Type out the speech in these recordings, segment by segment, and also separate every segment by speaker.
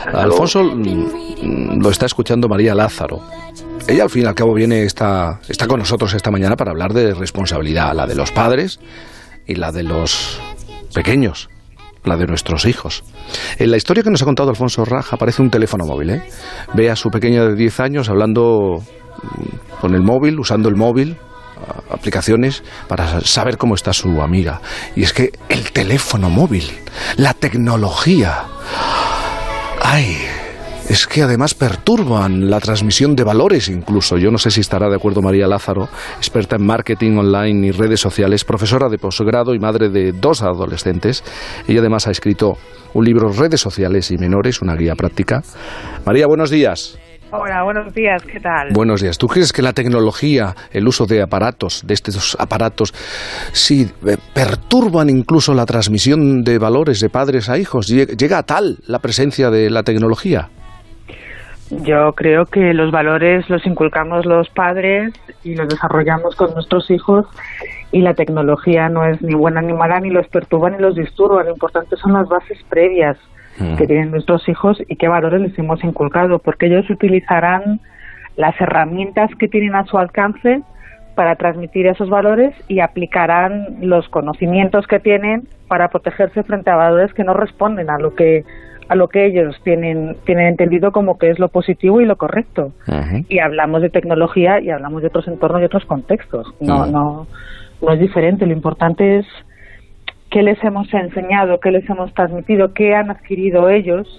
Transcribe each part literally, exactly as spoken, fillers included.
Speaker 1: Alfonso mm, lo está escuchando María Lázaro. Ella al fin y al cabo viene, está, está con nosotros esta mañana para hablar de responsabilidad, la de los padres y la de los pequeños, la de nuestros hijos. En la historia que nos ha contado Alfonso Raj aparece un teléfono móvil, ¿eh? Ve a su pequeña de diez años hablando con el móvil, usando el móvil, aplicaciones para saber cómo está su amiga. Y es que el teléfono móvil, la tecnología, ¡ay! Es que además perturban la transmisión de valores incluso. Yo no sé si estará de acuerdo María Lázaro, experta en marketing online y redes sociales, profesora de posgrado y madre de dos adolescentes. Ella además ha escrito un libro, Redes sociales y menores, una guía práctica. María, buenos días.
Speaker 2: Hola, buenos días, ¿qué tal?
Speaker 1: Buenos días. ¿Tú crees que la tecnología, el uso de aparatos, de estos aparatos, sí, perturban incluso la transmisión de valores de padres a hijos? ¿Llega a tal la presencia de la tecnología?
Speaker 2: Yo creo que los valores los inculcamos los padres y los desarrollamos con nuestros hijos, y la tecnología no es ni buena ni mala, ni los perturba ni los disturba. Lo importante son las bases previas que tienen nuestros hijos y qué valores les hemos inculcado, porque ellos utilizarán las herramientas que tienen a su alcance para transmitir esos valores y aplicarán los conocimientos que tienen para protegerse frente a valores que no responden a lo que a lo que ellos tienen tienen entendido como que es lo positivo y lo correcto. Uh-huh. Y hablamos de tecnología y hablamos de otros entornos y otros contextos. No, uh-huh. no, no es diferente. Lo importante es qué les hemos enseñado, qué les hemos transmitido, qué han adquirido ellos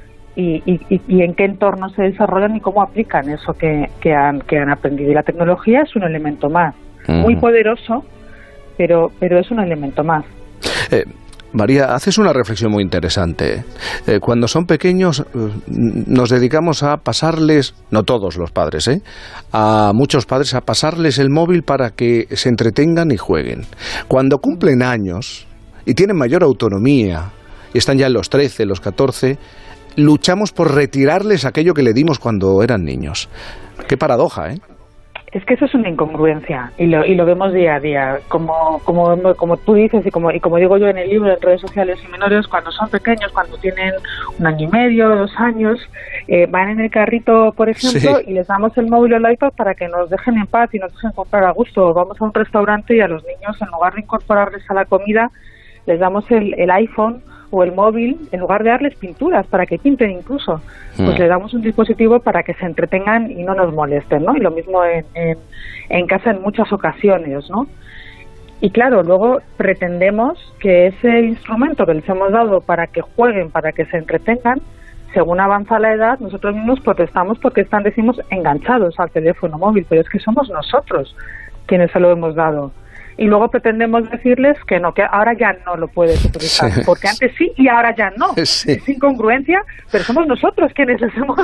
Speaker 2: y, y, y en qué entorno se desarrollan y cómo aplican eso que, que, han, que han aprendido. Y la tecnología es un elemento más, uh-huh. muy poderoso, pero, pero es un elemento más.
Speaker 1: Eh. María, haces una reflexión muy interesante. Eh, cuando son pequeños eh, nos dedicamos a pasarles, no todos los padres, ¿eh? a muchos padres, a pasarles el móvil para que se entretengan y jueguen. Cuando cumplen años y tienen mayor autonomía, y están ya en los trece, los catorce, luchamos por retirarles aquello que le dimos cuando eran niños. Qué paradoja, ¿eh?
Speaker 2: Es que eso es una incongruencia y lo, y lo vemos día a día, como, como, como tú dices y como, y como digo yo en el libro, en redes sociales y menores, cuando son pequeños, cuando tienen un año y medio, dos años, eh, van en el carrito, por ejemplo, sí. y les damos el móvil o el iPad para que nos dejen en paz y nos dejen comprar a gusto. Vamos a un restaurante y a los niños, en lugar de incorporarles a la comida, les damos el, el iPhone o el móvil, en lugar de darles pinturas para que pinten incluso, pues mm. les damos un dispositivo para que se entretengan y no nos molesten, ¿no? Y lo mismo en, en, en casa en muchas ocasiones, ¿no? Y claro, luego pretendemos que ese instrumento que les hemos dado para que jueguen, para que se entretengan, según avanza la edad, nosotros mismos protestamos porque están, decimos, enganchados al teléfono móvil, pero es que somos nosotros quienes se lo hemos dado. Y luego pretendemos decirles que no, que ahora ya no lo puedes utilizar, sí, porque antes sí y ahora ya no. Sí. Es incongruencia, pero somos nosotros quienes les hemos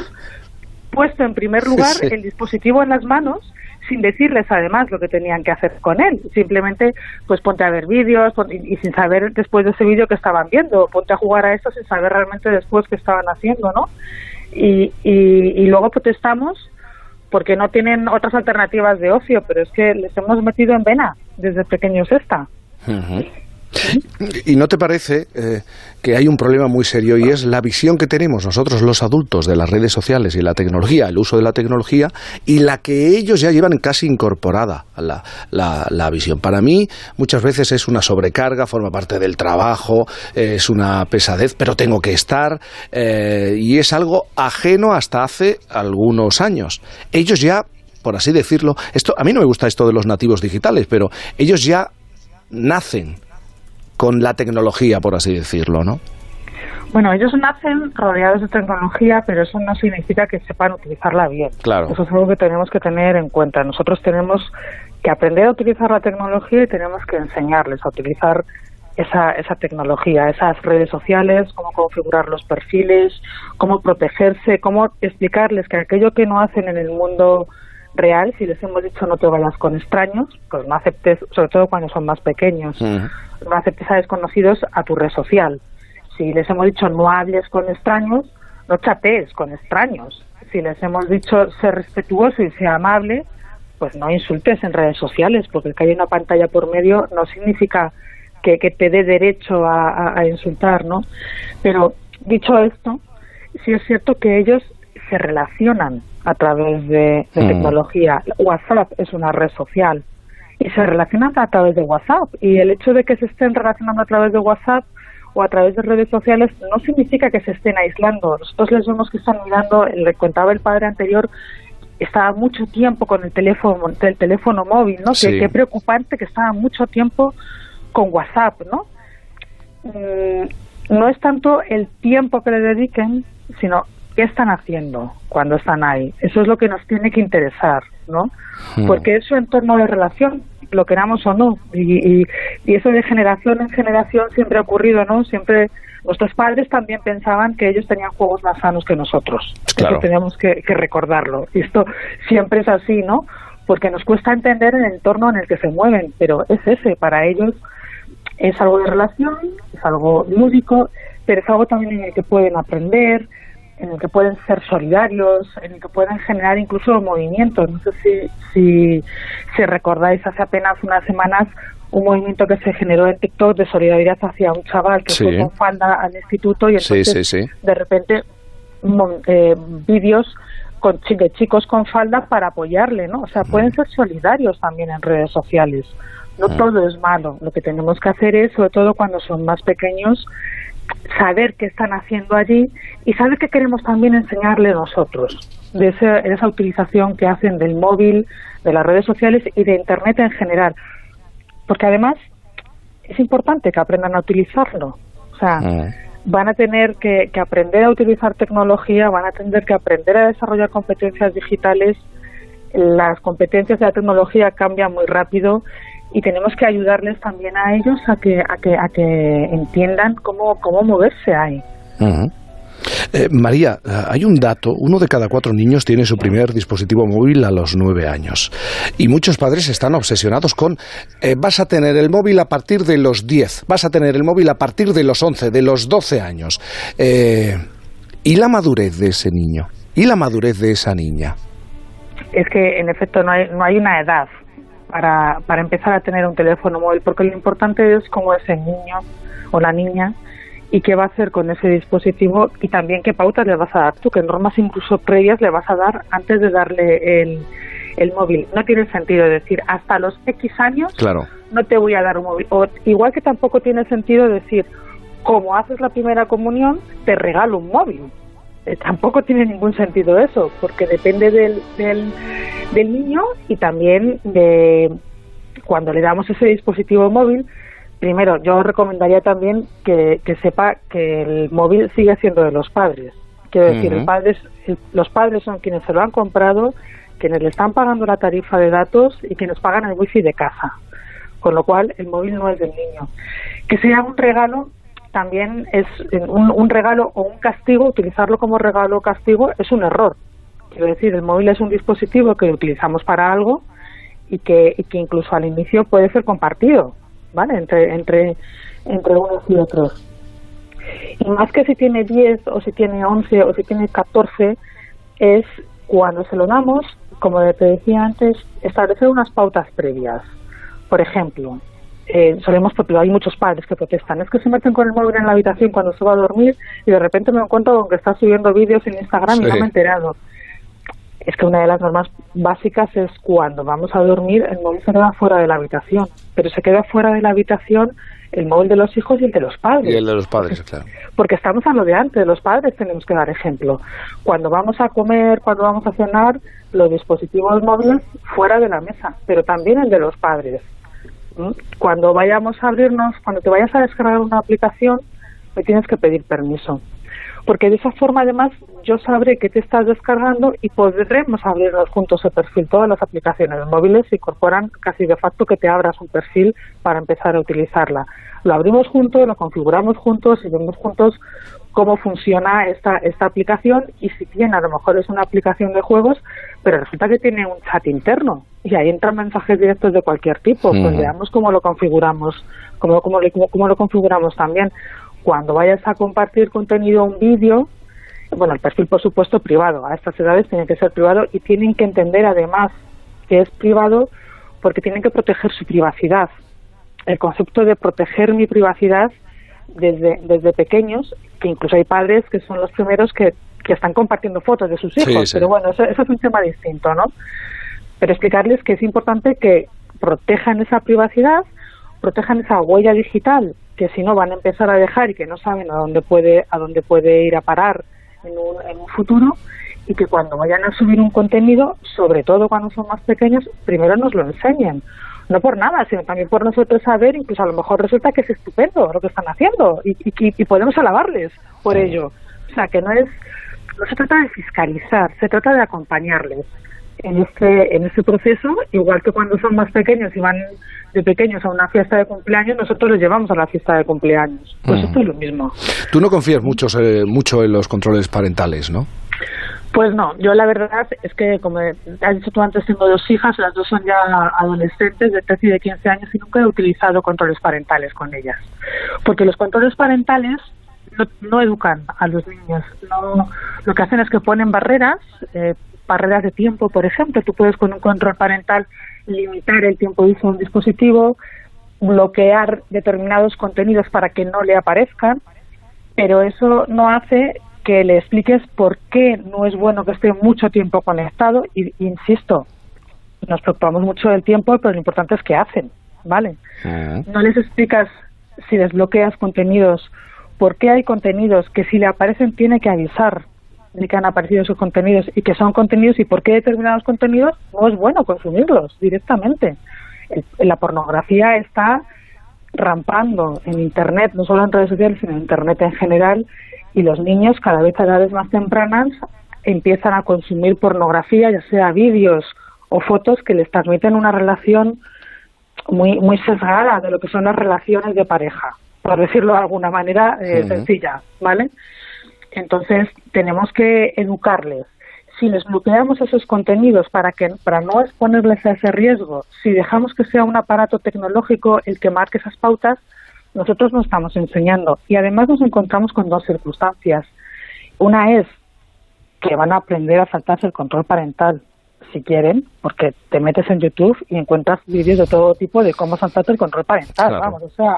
Speaker 2: puesto en primer lugar sí. el dispositivo en las manos, sin decirles además lo que tenían que hacer con él. Simplemente, pues ponte a ver vídeos pon, y, y sin saber después de ese vídeo que estaban viendo, ponte a jugar a esto sin saber realmente después qué estaban haciendo, ¿no? Y, y, y luego protestamos porque no tienen otras alternativas de ocio, pero es que les hemos metido en vena desde pequeños esta.
Speaker 1: Uh-huh. ¿Y no te parece eh, que hay un problema muy serio y es la visión que tenemos nosotros los adultos de las redes sociales y la tecnología, el uso de la tecnología, y la que ellos ya llevan casi incorporada a la, la, la visión? Para mí muchas veces es una sobrecarga, forma parte del trabajo, eh, es una pesadez, pero tengo que estar, eh, y es algo ajeno hasta hace algunos años. Ellos ya, por así decirlo, esto a mí no me gusta esto de los nativos digitales, pero ellos ya nacen con la tecnología, por así decirlo, ¿no?
Speaker 2: Bueno, ellos nacen rodeados de tecnología, pero eso no significa que sepan utilizarla bien.
Speaker 1: Claro.
Speaker 2: Eso es algo que tenemos que tener en cuenta. Nosotros tenemos que aprender a utilizar la tecnología y tenemos que enseñarles a utilizar esa, esa tecnología, esas redes sociales, cómo configurar los perfiles, cómo protegerse, cómo explicarles que aquello que no hacen en el mundo real, si les hemos dicho no te vayas con extraños, pues no aceptes, sobre todo cuando son más pequeños, uh-huh. no aceptes a desconocidos a tu red social. Si les hemos dicho no hables con extraños, no chatees con extraños. Si les hemos dicho ser respetuoso y ser amable, pues no insultes en redes sociales, porque el que haya una pantalla por medio no significa que, que te dé derecho a, a, a insultar, ¿no? Pero dicho esto, sí es cierto que ellos se relacionan a través de, de mm. tecnología. WhatsApp es una red social y se relacionan a través de WhatsApp, y el hecho de que se estén relacionando a través de WhatsApp o a través de redes sociales no significa que se estén aislando. Nosotros les vemos que están mirando, le contaba el padre anterior, estaba mucho tiempo con el teléfono, el teléfono móvil, ¿no? Sí. Qué preocupante que estaba mucho tiempo con WhatsApp, ¿no? Mm, no es tanto el tiempo que le dediquen, sino qué están haciendo cuando están ahí. Eso es lo que nos tiene que interesar, ¿no? Hmm. Porque es su entorno de relación, lo queramos o no, y, y, y eso de generación en generación siempre ha ocurrido, ¿no? Siempre nuestros padres también pensaban que ellos tenían juegos más sanos que nosotros.
Speaker 1: Claro.
Speaker 2: Eso tenemos que, que recordarlo. Y esto siempre es así, ¿no? Porque nos cuesta entender el entorno en el que se mueven, pero es ese, para ellos es algo de relación, es algo lúdico, pero es algo también en el que pueden aprender, en el que pueden ser solidarios, en el que pueden generar incluso movimientos. No sé si, si, si recordáis hace apenas unas semanas un movimiento que se generó en TikTok de solidaridad hacia un chaval que sí. fue con falda al instituto, y entonces
Speaker 1: sí, sí, sí.
Speaker 2: de repente eh, vídeos con de chicos con falda para apoyarle, ¿no? O sea, pueden ser solidarios también en redes sociales. No uh-huh. todo es malo. Lo que tenemos que hacer es, sobre todo cuando son más pequeños, saber qué están haciendo allí y saber qué queremos también enseñarle nosotros de, ese, de esa utilización que hacen del móvil, de las redes sociales y de Internet en general. Porque además es importante que aprendan a utilizarlo. O sea, uh-huh. van a tener que, que aprender a utilizar tecnología, van a tener que aprender a desarrollar competencias digitales. Las competencias de la tecnología cambian muy rápido y tenemos que ayudarles también a ellos a que a que a que entiendan cómo cómo moverse ahí.
Speaker 1: Uh-huh. Eh, María, hay un dato: uno de cada cuatro niños tiene su primer dispositivo móvil a los nueve años, y muchos padres están obsesionados con eh, vas a tener el móvil a partir de los diez, vas a tener el móvil a partir de los once, de los doce años. Eh, ¿Y la madurez de ese niño? ¿Y la madurez de esa niña?
Speaker 2: Es que en efecto no hay no hay una edad para, para empezar a tener un teléfono móvil, porque lo importante es cómo es el niño o la niña y qué va a hacer con ese dispositivo, y también qué pautas le vas a dar tú, qué normas incluso previas le vas a dar antes de darle el, el móvil. No tiene sentido decir hasta los X años
Speaker 1: claro.
Speaker 2: no te voy a dar un móvil, o igual que tampoco tiene sentido decir como haces la primera comunión te regalo un móvil. Eh, tampoco tiene ningún sentido eso, porque depende del, del, del niño y también de cuando le damos ese dispositivo móvil. Primero, yo recomendaría también que, que sepa que el móvil sigue siendo de los padres. Quiero decir, uh-huh. el padres, el, los padres son quienes se lo han comprado, quienes le están pagando la tarifa de datos y quienes pagan el wifi de casa. Con lo cual, el móvil no es del niño. Que sea un regalo también es un, un regalo o un castigo. Utilizarlo como regalo o castigo es un error. Quiero decir, el móvil es un dispositivo que utilizamos para algo y que, y que incluso al inicio puede ser compartido, ¿vale? Entre, entre, entre unos y otros. Y más que si tiene diez o si tiene once o si tiene catorce, es cuando se lo damos, como te decía antes, establecer unas pautas previas. Por ejemplo, eh, solemos, porque hay muchos padres que protestan, es que se meten con el móvil en la habitación cuando se va a dormir y de repente me encuentro con que está subiendo vídeos en Instagram sí. y no me he enterado. Es que una de las normas básicas es cuando vamos a dormir el móvil se queda fuera de la habitación, pero se queda fuera de la habitación el móvil de los hijos y el de los padres.
Speaker 1: Y el de los padres, claro.
Speaker 2: Porque estamos a lo de antes, los padres tenemos que dar ejemplo. Cuando vamos a comer, cuando vamos a cenar, los dispositivos móviles fuera de la mesa, pero también el de los padres. ¿Mm? Cuando vayamos a abrirnos, cuando te vayas a descargar una aplicación, me tienes que pedir permiso. Porque de esa forma, además, yo sabré que te estás descargando y podremos abrirnos juntos el perfil. Todas las aplicaciones móviles incorporan casi de facto que te abras un perfil para empezar a utilizarla. Lo abrimos juntos, lo configuramos juntos y vemos juntos cómo funciona esta, esta aplicación, y si bien a lo mejor es una aplicación de juegos, pero resulta que tiene un chat interno y ahí entran mensajes directos de cualquier tipo. Mm. Pues veamos cómo lo configuramos, cómo, cómo, cómo, cómo lo configuramos también. Cuando vayas a compartir contenido o un vídeo, bueno, el perfil por supuesto privado, a estas edades tiene que ser privado y tienen que entender además que es privado porque tienen que proteger su privacidad. El concepto de proteger mi privacidad desde, desde pequeños, que incluso hay padres que son los primeros que que están compartiendo fotos de sus hijos,
Speaker 1: sí, sí.
Speaker 2: pero bueno, eso, eso es un tema distinto, ¿no? Pero explicarles que es importante que protejan esa privacidad, protejan esa huella digital, que si no van a empezar a dejar y que no saben a dónde puede, a dónde puede ir a parar en un, en un futuro, y que cuando vayan a subir un contenido, sobre todo cuando son más pequeños, primero nos lo enseñen. No por nada, sino también por nosotros saber, incluso a lo mejor resulta que es estupendo lo que están haciendo y, y, y podemos alabarles por ello. O sea, que no es, no se trata de fiscalizar, se trata de acompañarles en este, en este proceso, igual que cuando son más pequeños y van de pequeños a una fiesta de cumpleaños, nosotros los llevamos a la fiesta de cumpleaños. Pues mm. esto es lo mismo.
Speaker 1: Tú no confías mucho, eh, mucho en los controles parentales, ¿no?
Speaker 2: Pues no, yo la verdad es que, como has dicho tú antes, tengo dos hijas, las dos son ya adolescentes de trece y de quince años y nunca he utilizado controles parentales con ellas. Porque los controles parentales no, no educan a los niños, no, lo que hacen es que ponen barreras, eh, barreras de tiempo, por ejemplo. Tú puedes con un control parental limitar el tiempo de uso de un dispositivo, bloquear determinados contenidos para que no le aparezcan, pero eso no hace que le expliques por qué no es bueno que esté mucho tiempo conectado y, insisto, nos preocupamos mucho del tiempo, pero lo importante es que hacen, ¿vale? Uh-huh. No les explicas si desbloqueas contenidos, por qué hay contenidos que si le aparecen tiene que avisar de que han aparecido esos contenidos y que son contenidos y por qué determinados contenidos no es bueno consumirlos directamente. El, la pornografía está rampando en Internet, no solo en redes sociales, sino en Internet en general, y los niños cada vez a edades más tempranas empiezan a consumir pornografía, ya sea vídeos o fotos que les transmiten una relación muy muy sesgada de lo que son las relaciones de pareja, por decirlo de alguna manera eh, uh-huh. sencilla, ¿vale? Entonces tenemos que educarles. Si les bloqueamos esos contenidos para que para no exponerles a ese riesgo, si dejamos que sea un aparato tecnológico el que marque esas pautas, nosotros no estamos enseñando. Y además nos encontramos con dos circunstancias. Una es que van a aprender a saltarse el control parental, si quieren, porque te metes en YouTube y encuentras vídeos de todo tipo de cómo saltarte el control parental. Claro. Vamos, o sea...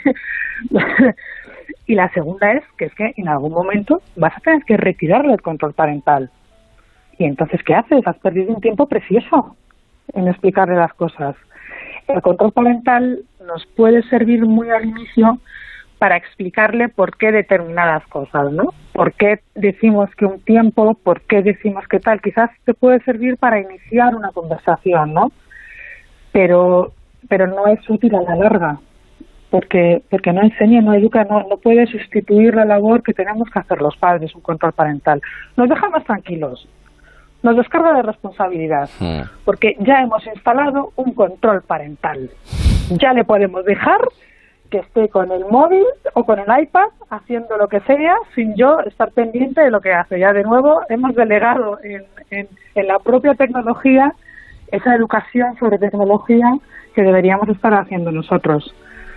Speaker 2: Y la segunda es que es que en algún momento vas a tener que retirarle el control parental. Y entonces, ¿qué haces? Has perdido un tiempo precioso en explicarle las cosas. El control parental nos puede servir muy al inicio para explicarle por qué determinadas cosas, ¿no? Por qué decimos que un tiempo, por qué decimos que tal. Quizás te puede servir para iniciar una conversación, ¿no? Pero, pero no es útil a la larga. Porque, porque no enseña, no educa, no, no puede sustituir la labor que tenemos que hacer los padres, un control parental. Nos deja más tranquilos, nos descarga de responsabilidad, sí. Porque ya hemos instalado un control parental. Ya le podemos dejar que esté con el móvil o con el iPad haciendo lo que sea, sin yo estar pendiente de lo que hace. Ya de nuevo hemos delegado en, en, en la propia tecnología esa educación sobre tecnología que deberíamos estar haciendo nosotros.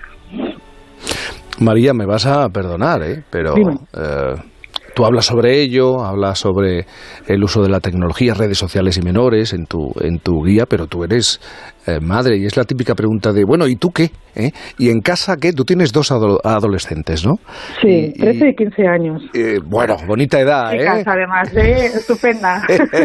Speaker 1: María, me vas a perdonar, ¿eh? Pero eh, tú hablas sobre ello, hablas sobre el uso de la tecnología, redes sociales y menores en tu en tu guía, pero tú eres eh, madre y es la típica pregunta de, bueno, ¿y tú qué? ¿Eh? ¿Y en casa qué? Tú tienes dos ado- adolescentes, ¿no?
Speaker 2: Sí, y, trece y quince años.
Speaker 1: Eh, bueno, bonita edad,
Speaker 2: en
Speaker 1: ¿eh?
Speaker 2: casa, además, ¿eh? Estupenda.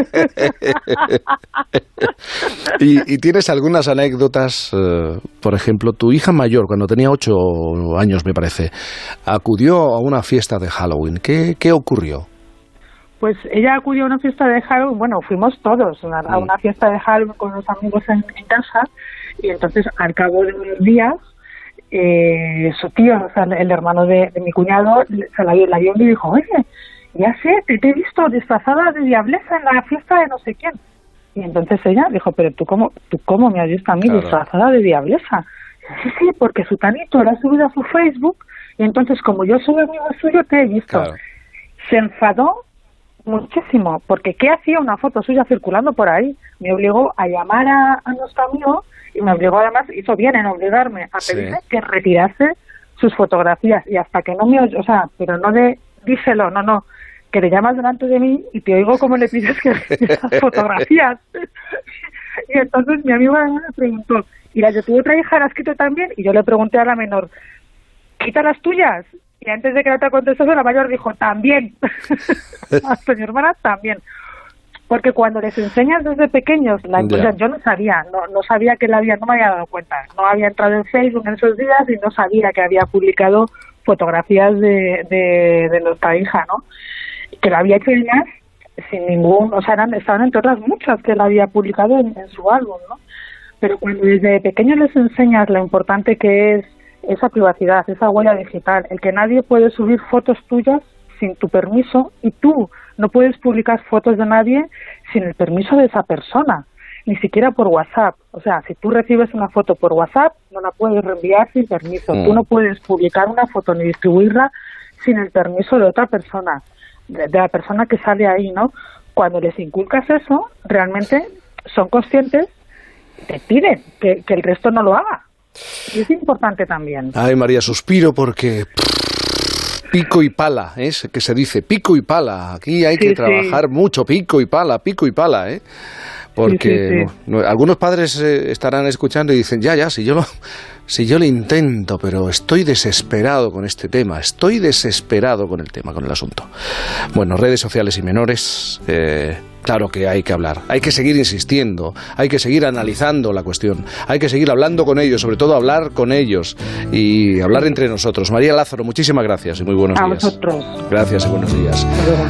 Speaker 1: ¿Y, y tienes algunas anécdotas? Eh, por ejemplo, tu hija mayor, cuando tenía ocho años, me parece, acudió a una fiesta de Halloween. ¿Qué, qué ocurrió?
Speaker 2: Pues ella acudió a una fiesta de Halloween, bueno, fuimos todos a una, a una fiesta de Halloween con los amigos en, en casa, y entonces al cabo de unos días eh, su tío, o sea, el hermano de, de mi cuñado, se la vio, la vio y le dijo, oye, ya sé, te, te he visto disfrazada de diableza en la fiesta de no sé quién. Y entonces ella dijo, pero tú cómo, tú cómo me has visto a mí, claro, disfrazada de diableza. Sí, sí, porque su tanito lo ha subido a su Facebook y entonces como yo soy amigo suyo te he visto. Claro. Se enfadó muchísimo, porque ¿qué hacía una foto suya circulando por ahí? Me obligó a llamar a, a nuestro amigo y me obligó, además, hizo bien en obligarme a pedirle sí. que retirase sus fotografías, y hasta que no me oye, o sea, pero no de, díselo, no, no, que le llamas delante de mí y te oigo como le pides que retire esas fotografías. Y entonces mi amigo me preguntó, ¿y la de tu otra hija la has quitado también? Y yo le pregunté a la menor, ¿quita las tuyas? Y antes de que la otra contestase, la mayor dijo, también. Hasta mi hermana también. Porque cuando les enseñas desde pequeños, la, o sea, yo no sabía, no, no sabía que la había, no me había dado cuenta. No había entrado en Facebook en esos días y no sabía que había publicado fotografías de, de, de nuestra hija, ¿no? Que la había hecho además sin ningún, o sea, eran, estaban entre otras muchas que la había publicado en, en su álbum, ¿no? Pero cuando desde pequeños les enseñas lo importante que es esa privacidad, esa huella digital, el que nadie puede subir fotos tuyas sin tu permiso y tú no puedes publicar fotos de nadie sin el permiso de esa persona, ni siquiera por WhatsApp. O sea, si tú recibes una foto por WhatsApp, no la puedes reenviar sin permiso. Mm. Tú no puedes publicar una foto ni distribuirla sin el permiso de otra persona, de, de la persona que sale ahí, ¿no? Cuando les inculcas eso, realmente son conscientes, te piden que, que el resto no lo haga. Y es importante también.
Speaker 1: Ay, María, suspiro porque pico y pala, ¿eh? Que se dice pico y pala. Aquí hay sí, que trabajar sí. mucho, pico y pala, pico y pala, ¿eh? Porque sí, sí, sí. No, no, algunos padres eh, estarán escuchando y dicen, ya, ya, si yo lo, si yo lo intento, pero estoy desesperado con este tema, estoy desesperado con el tema, con el asunto. Bueno, redes sociales y menores, eh, claro que hay que hablar, hay que seguir insistiendo, hay que seguir analizando la cuestión, hay que seguir hablando con ellos, sobre todo hablar con ellos y hablar entre nosotros. María Lázaro, muchísimas gracias y muy buenos
Speaker 2: A
Speaker 1: días.
Speaker 2: A vosotros.
Speaker 1: Gracias y buenos días.